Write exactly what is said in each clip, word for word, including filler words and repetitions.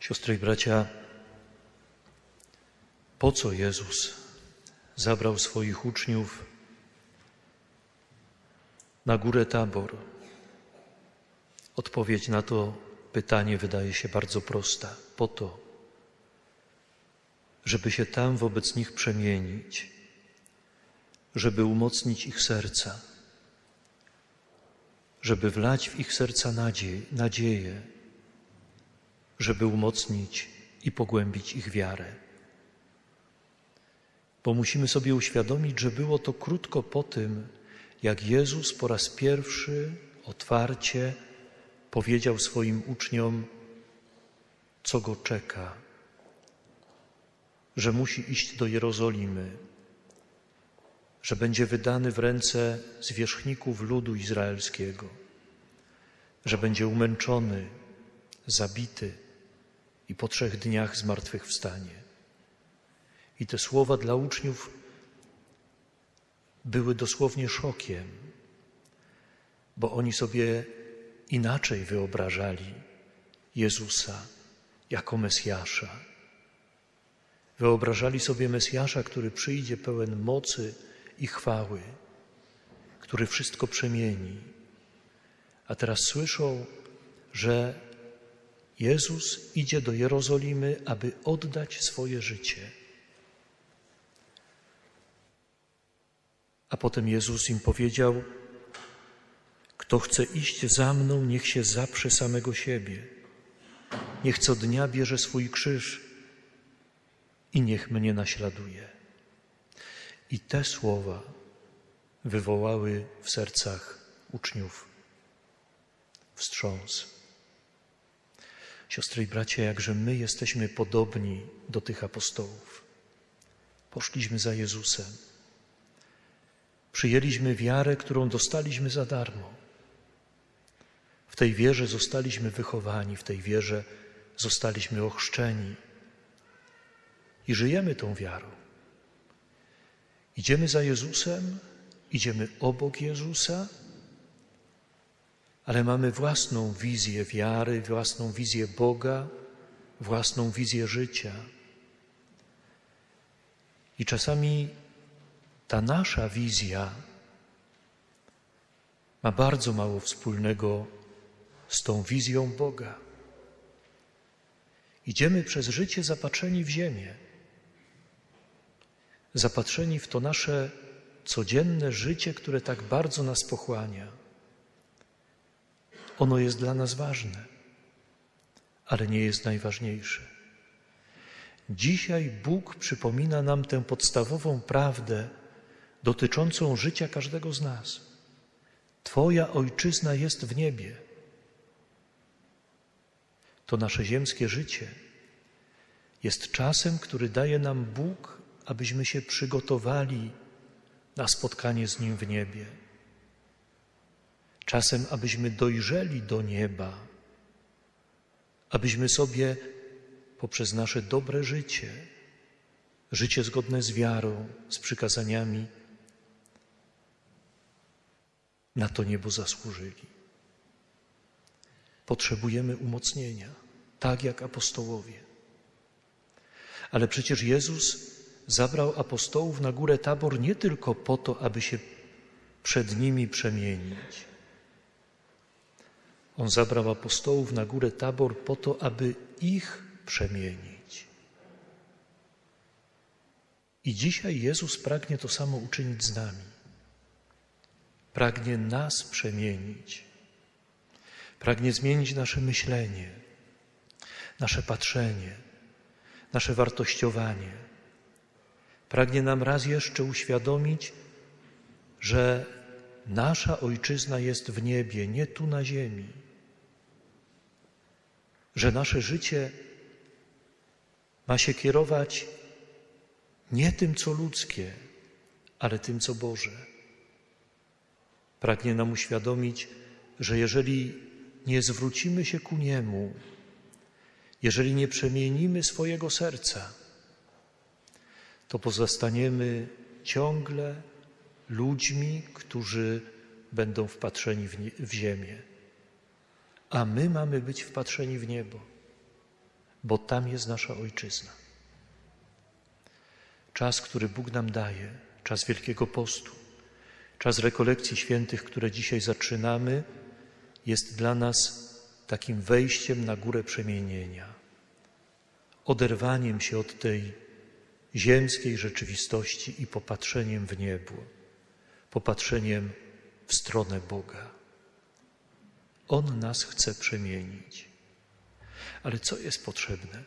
Siostry i bracia, po co Jezus zabrał swoich uczniów na górę Tabor? Odpowiedź na to pytanie wydaje się bardzo prosta. Po to, żeby się tam wobec nich przemienić, żeby umocnić ich serca, żeby wlać w ich serca nadziei, nadzieję, żeby umocnić i pogłębić ich wiarę. Bo musimy sobie uświadomić, że było to krótko po tym, jak Jezus po raz pierwszy otwarcie powiedział swoim uczniom, co go czeka, że musi iść do Jerozolimy, że będzie wydany w ręce zwierzchników ludu izraelskiego, że będzie umęczony, zabity i po trzech dniach zmartwychwstanie. I te słowa dla uczniów były dosłownie szokiem, bo oni sobie inaczej wyobrażali Jezusa jako Mesjasza. Wyobrażali sobie Mesjasza, który przyjdzie pełen mocy i chwały, który wszystko przemieni. A teraz słyszą, że Jezus idzie do Jerozolimy, aby oddać swoje życie. A potem Jezus im powiedział: kto chce iść za mną, niech się zaprze samego siebie. Niech co dnia bierze swój krzyż i niech mnie naśladuje. I te słowa wywołały w sercach uczniów wstrząs. Siostry i bracia, jakże my jesteśmy podobni do tych apostołów. Poszliśmy za Jezusem. Przyjęliśmy wiarę, którą dostaliśmy za darmo. W tej wierze zostaliśmy wychowani, w tej wierze zostaliśmy ochrzczeni i żyjemy tą wiarą. Idziemy za Jezusem, idziemy obok Jezusa, ale mamy własną wizję wiary, własną wizję Boga, własną wizję życia. I czasami ta nasza wizja ma bardzo mało wspólnego z tą wizją Boga. Idziemy przez życie zapatrzeni w ziemię, zapatrzeni w to nasze codzienne życie, które tak bardzo nas pochłania. Ono jest dla nas ważne, ale nie jest najważniejsze. Dzisiaj Bóg przypomina nam tę podstawową prawdę dotyczącą życia każdego z nas. Twoja ojczyzna jest w niebie. To nasze ziemskie życie jest czasem, który daje nam Bóg, abyśmy się przygotowali na spotkanie z Nim w niebie. Czasem, abyśmy dojrzeli do nieba, abyśmy sobie poprzez nasze dobre życie, życie zgodne z wiarą, z przykazaniami, na to niebo zasłużyli. Potrzebujemy umocnienia, tak jak apostołowie. Ale przecież Jezus zabrał apostołów na górę Tabor nie tylko po to, aby się przed nimi przemienić. On zabrał apostołów na górę Tabor po to, aby ich przemienić. I dzisiaj Jezus pragnie to samo uczynić z nami. Pragnie nas przemienić. Pragnie zmienić nasze myślenie, nasze patrzenie, nasze wartościowanie. Pragnie nam raz jeszcze uświadomić, że nasza ojczyzna jest w niebie, nie tu na ziemi. Że nasze życie ma się kierować nie tym, co ludzkie, ale tym, co Boże. Pragnie nam uświadomić, że jeżeli nie zwrócimy się ku Niemu, jeżeli nie przemienimy swojego serca, to pozostaniemy ciągle ludźmi, którzy będą wpatrzeni w, nie, w ziemię. A my mamy być wpatrzeni w niebo. bo tam jest nasza ojczyzna. Czas, który Bóg nam daje, czas Wielkiego Postu, czas rekolekcji świętych, które dzisiaj zaczynamy, jest dla nas takim wejściem na górę przemienienia, oderwaniem się od tej ziemskiej rzeczywistości i popatrzeniem w niebo, popatrzeniem w stronę Boga. On nas chce przemienić. Ale co jest potrzebne,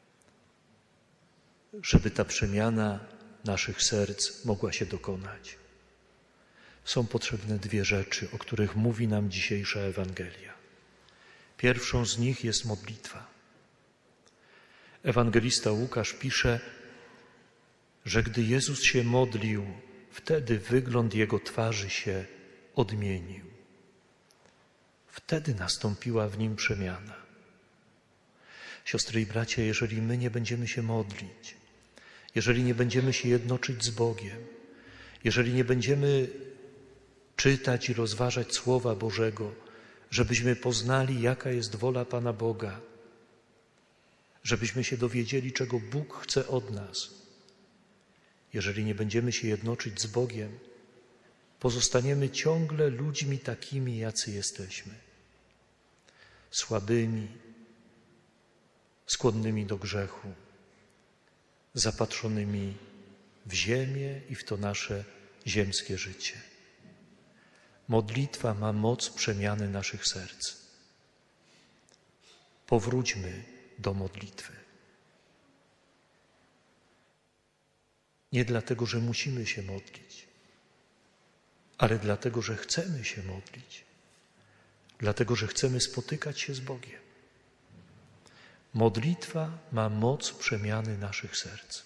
żeby ta przemiana naszych serc mogła się dokonać? Są potrzebne dwie rzeczy, o których mówi nam dzisiejsza Ewangelia. Pierwszą z nich jest modlitwa. Ewangelista Łukasz pisze, że gdy Jezus się modlił, wtedy wygląd Jego twarzy się odmienił. Wtedy nastąpiła w Nim przemiana. Siostry i bracia, jeżeli my nie będziemy się modlić, jeżeli nie będziemy się jednoczyć z Bogiem, jeżeli nie będziemy czytać i rozważać Słowa Bożego, żebyśmy poznali, jaka jest wola Pana Boga, żebyśmy się dowiedzieli, czego Bóg chce od nas. Jeżeli nie będziemy się jednoczyć z Bogiem, pozostaniemy ciągle ludźmi takimi, jacy jesteśmy. Słabymi, skłonnymi do grzechu, zapatrzonymi w ziemię i w to nasze ziemskie życie. Modlitwa ma moc przemiany naszych serc. Powróćmy do modlitwy. Nie dlatego, że musimy się modlić, ale dlatego, że chcemy się modlić, dlatego, że chcemy spotykać się z Bogiem. Modlitwa ma moc przemiany naszych serc.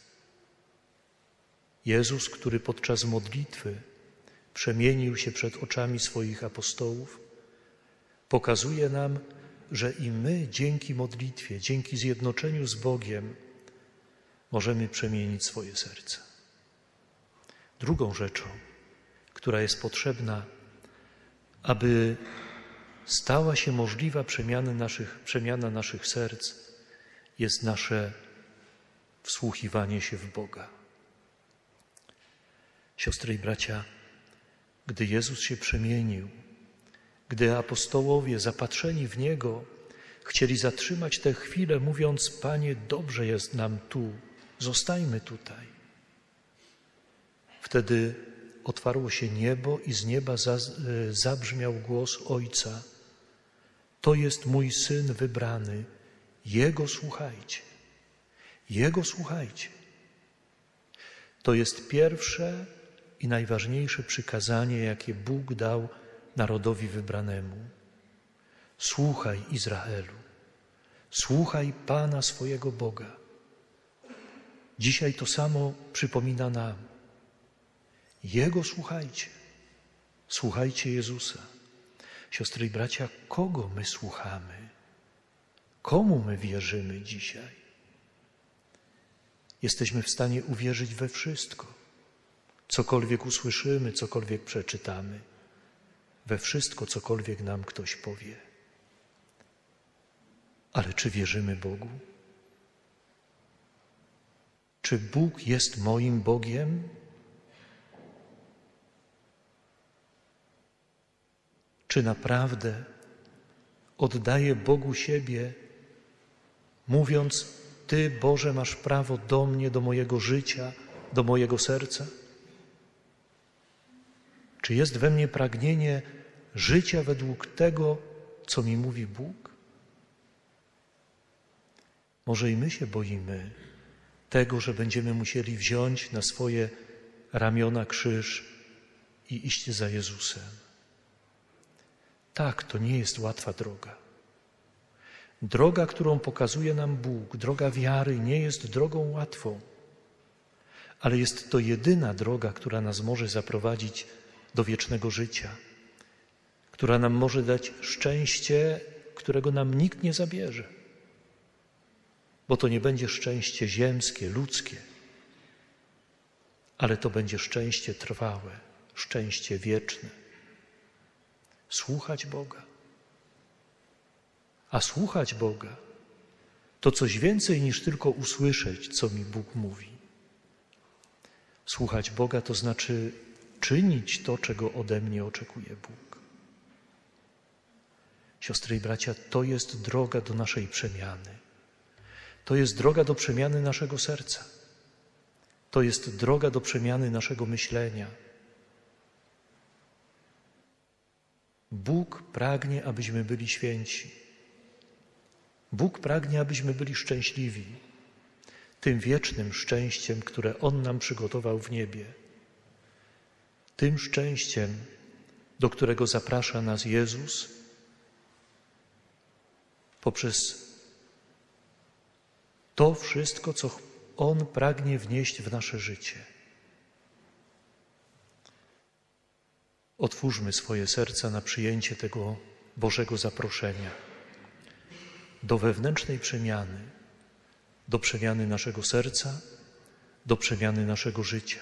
Jezus, który podczas modlitwy przemienił się przed oczami swoich apostołów, pokazuje nam, że i my dzięki modlitwie, dzięki zjednoczeniu z Bogiem możemy przemienić swoje serce. Drugą rzeczą, która jest potrzebna, aby stała się możliwa przemiana naszych, przemiana naszych serc, jest nasze wsłuchiwanie się w Boga. Siostry i bracia, gdy Jezus się przemienił, gdy apostołowie zapatrzeni w Niego chcieli zatrzymać tę chwilę, mówiąc: Panie, dobrze jest nam tu, zostajmy tutaj. Wtedy otwarło się niebo i z nieba zabrzmiał głos Ojca: to jest mój Syn wybrany, Jego słuchajcie. Jego słuchajcie. To jest pierwsze i najważniejsze przykazanie, jakie Bóg dał narodowi wybranemu. Słuchaj, Izraelu, słuchaj Pana swojego Boga. Dzisiaj to samo przypomina nam. Jego słuchajcie. Słuchajcie Jezusa. Siostry i bracia, kogo my słuchamy? Komu my wierzymy dzisiaj? Jesteśmy w stanie uwierzyć we wszystko. Cokolwiek usłyszymy, cokolwiek przeczytamy. We wszystko, cokolwiek nam ktoś powie. Ale czy wierzymy Bogu? Czy Bóg jest moim Bogiem? Czy naprawdę oddaję Bogu siebie, mówiąc: Ty, Boże, masz prawo do mnie, do mojego życia, do mojego serca? Czy jest we mnie pragnienie życia według tego, co mi mówi Bóg? Może i my się boimy tego, że będziemy musieli wziąć na swoje ramiona krzyż i iść za Jezusem. Tak, to nie jest łatwa droga. Droga, którą pokazuje nam Bóg, droga wiary, nie jest drogą łatwą, ale jest to jedyna droga, która nas może zaprowadzić do wiecznego życia, która nam może dać szczęście, którego nam nikt nie zabierze, bo to nie będzie szczęście ziemskie, ludzkie, ale to będzie szczęście trwałe, szczęście wieczne. Słuchać Boga. A słuchać Boga to coś więcej niż tylko usłyszeć, co mi Bóg mówi. Słuchać Boga to znaczy czynić to, czego ode mnie oczekuje Bóg. Siostry i bracia, to jest droga do naszej przemiany. To jest droga do przemiany naszego serca. To jest droga do przemiany naszego myślenia. Bóg pragnie, abyśmy byli święci. Bóg pragnie, abyśmy byli szczęśliwi tym wiecznym szczęściem, które On nam przygotował w niebie. Tym szczęściem, do którego zaprasza nas Jezus poprzez to wszystko, co On pragnie wnieść w nasze życie. Otwórzmy swoje serca na przyjęcie tego Bożego zaproszenia do wewnętrznej przemiany, do przemiany naszego serca, do przemiany naszego życia.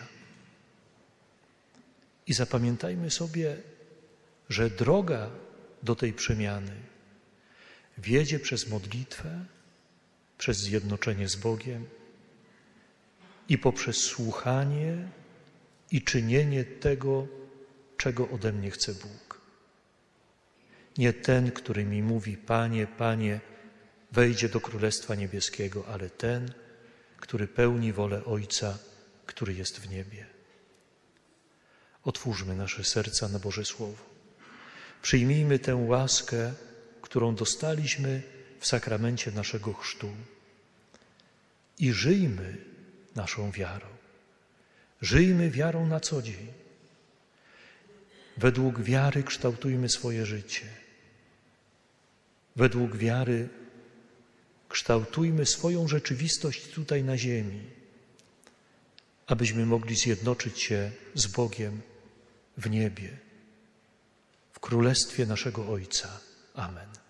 I zapamiętajmy sobie, że droga do tej przemiany wiedzie przez modlitwę, przez zjednoczenie z Bogiem i poprzez słuchanie i czynienie tego, czego ode mnie chce Bóg. Nie ten, który mi mówi: Panie, Panie, wejdzie do Królestwa Niebieskiego, ale ten, który pełni wolę Ojca, który jest w niebie. Otwórzmy nasze serca na Boże Słowo. Przyjmijmy tę łaskę, którą dostaliśmy w sakramencie naszego chrztu i żyjmy naszą wiarą. Żyjmy wiarą na co dzień. Według wiary kształtujmy swoje życie. Według wiary kształtujmy swoją rzeczywistość tutaj na ziemi, abyśmy mogli zjednoczyć się z Bogiem w niebie, w Królestwie naszego Ojca. Amen.